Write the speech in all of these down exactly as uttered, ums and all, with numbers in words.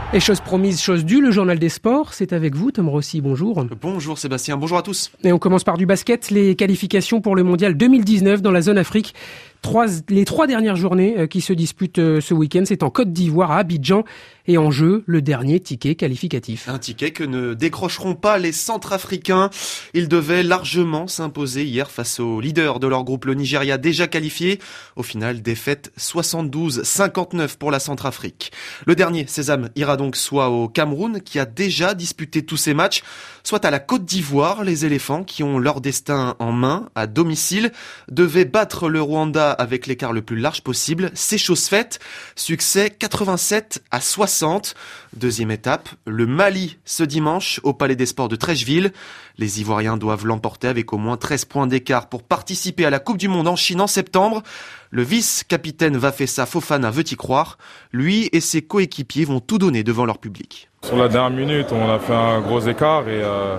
Et chose promise, chose due, le journal des sports, c'est avec vous, Tom Rossi, bonjour. Bonjour Sébastien, bonjour à tous. Et on commence par du basket, les qualifications pour le mondial deux mille dix-neuf dans la zone Afrique. Trois, les trois dernières journées qui se disputent ce week-end, c'est en Côte d'Ivoire, à Abidjan, et en jeu, le dernier ticket qualificatif. Un ticket que ne décrocheront pas les Centrafricains. Ils devaient largement s'imposer hier face au leader de leur groupe, le Nigeria, déjà qualifié. Au final, défaite soixante-douze à cinquante-neuf pour la Centrafrique. Le dernier sésame ira donc soit au Cameroun, qui a déjà disputé tous ses matchs, soit à la Côte d'Ivoire. Les éléphants, qui ont leur destin en main, à domicile, devaient battre le Rwanda avec l'écart le plus large possible. C'est chose faite. Succès quatre-vingt-sept à soixante. Deuxième étape, le Mali ce dimanche au Palais des Sports de Treichville. Les Ivoiriens doivent l'emporter avec au moins treize points d'écart pour participer à la Coupe du Monde en Chine en septembre. Le vice-capitaine Bafessa Fofana veut y croire. Lui et ses coéquipiers vont tout donner devant leur public. Sur la dernière minute, on a fait un gros écart et euh,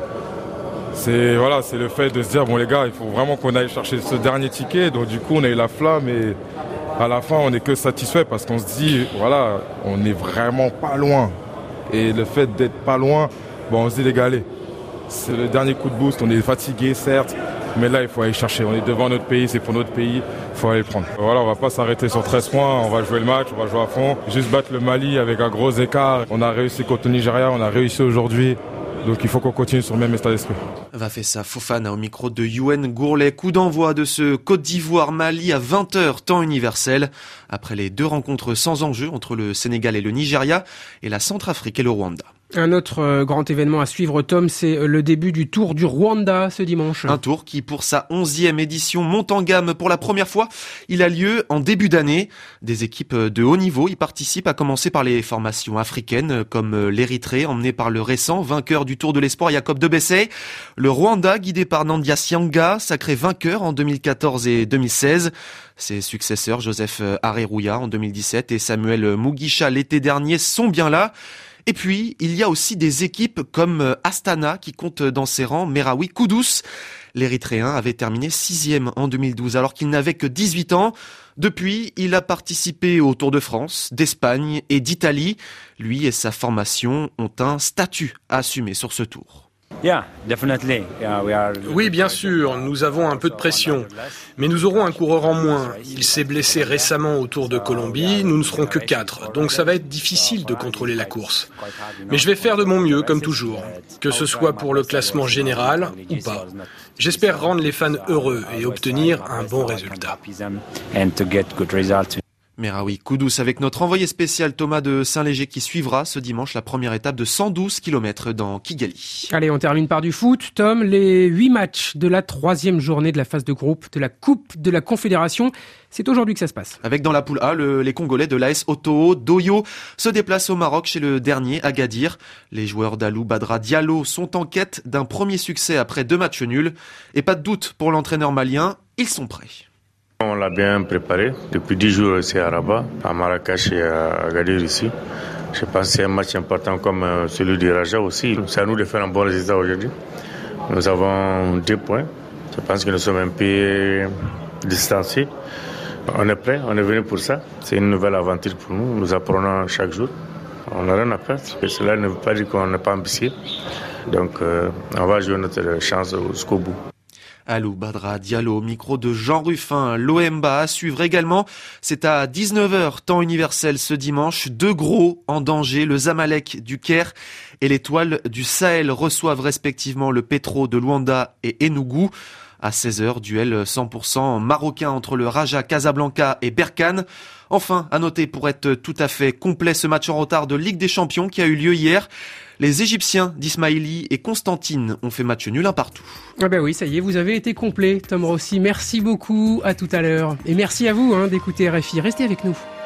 c'est voilà, c'est le fait de se dire bon les gars, il faut vraiment qu'on aille chercher ce dernier ticket. Donc du coup, on a eu la flamme et à la fin, on n'est que satisfait parce qu'on se dit voilà, on n'est vraiment pas loin. Et le fait d'être pas loin, bon, on se dit les gars, allez, c'est le dernier coup de boost. On est fatigué, certes, mais là, il faut aller chercher. On est devant notre pays, c'est pour notre pays, il faut aller le prendre. Voilà, on va pas s'arrêter sur treize points, on va jouer le match, on va jouer à fond. Juste battre le Mali avec un gros écart. On a réussi contre le Nigeria, on a réussi aujourd'hui. Donc il faut qu'on continue sur le même état d'esprit. Bafessa Fofana au micro de Youen Gourlet. Coup d'envoi de ce Côte d'Ivoire-Mali à vingt heures, temps universel. Après les deux rencontres sans enjeu entre le Sénégal et le Nigeria et la Centrafrique et le Rwanda. Un autre grand événement à suivre, Tom, c'est le début du Tour du Rwanda ce dimanche. Un tour qui, pour sa onzième édition, monte en gamme pour la première fois. Il a lieu en début d'année. Des équipes de haut niveau y participent, à commencer par les formations africaines, comme l'Érythrée, emmenée par le récent vainqueur du Tour de l'Espoir, Jacob Debesay. Le Rwanda, guidé par Nandia Sianga, sacré vainqueur en deux mille quatorze et deux mille seize. Ses successeurs, Joseph Areruya en deux mille dix-sept et Samuel Mugisha l'été dernier, sont bien là. Et puis, il y a aussi des équipes comme Astana qui compte dans ses rangs Merawi Kudus. L'Érythréen avait terminé sixième en deux mille douze alors qu'il n'avait que dix-huit ans. Depuis, il a participé au Tour de France, d'Espagne et d'Italie. Lui et sa formation ont un statut à assumer sur ce tour. Oui, bien sûr, nous avons un peu de pression, mais nous aurons un coureur en moins. Il s'est blessé récemment au Tour de Colombie, nous ne serons que quatre, donc ça va être difficile de contrôler la course. Mais je vais faire de mon mieux, comme toujours, que ce soit pour le classement général ou pas. J'espère rendre les fans heureux et obtenir un bon résultat. Merawi Kudus avec notre envoyé spécial Thomas de Saint-Léger qui suivra ce dimanche la première étape de cent douze kilomètres dans Kigali. Allez, on termine par du foot. Tom, les huit matchs de la troisième journée de la phase de groupe de la Coupe de la Confédération, c'est aujourd'hui que ça se passe. Avec dans la poule A, le, les Congolais de l'A S Otoo Doyo se déplacent au Maroc chez le dernier Agadir. Les joueurs d'Alou Badra Diallo sont en quête d'un premier succès après deux matchs nuls. Et pas de doute pour l'entraîneur malien, ils sont prêts. On l'a bien préparé depuis dix jours ici à Rabat, à Marrakech et à Agadir ici. Je pense que c'est un match important comme celui du Raja aussi. C'est à nous de faire un bon résultat aujourd'hui. Nous avons deux points. Je pense que nous sommes un peu distancés. On est prêts, on est venu pour ça. C'est une nouvelle aventure pour nous. Nous apprenons chaque jour. On n'a rien à perdre. Et cela ne veut pas dire qu'on n'est pas ambitieux. Donc euh, on va jouer notre chance jusqu'au bout. Alou Badra Diallo au micro de Jean Ruffin. L'O M B A à suivre également. C'est à dix-neuf heures, temps universel ce dimanche. Deux gros en danger. Le Zamalek du Caire et l'Étoile du Sahel reçoivent respectivement le Petro de Luanda et Enugu. À seize heures, duel cent pour cent marocain entre le Raja Casablanca et Berkane. Enfin, à noter pour être tout à fait complet ce match en retard de Ligue des Champions qui a eu lieu hier. Les Égyptiens d'Ismaïli et Constantine ont fait match nul un partout. Ah ben oui, ça y est, vous avez été complet, Tom Rossi. Merci beaucoup, à tout à l'heure. Et merci à vous hein, d'écouter R F I. Restez avec nous.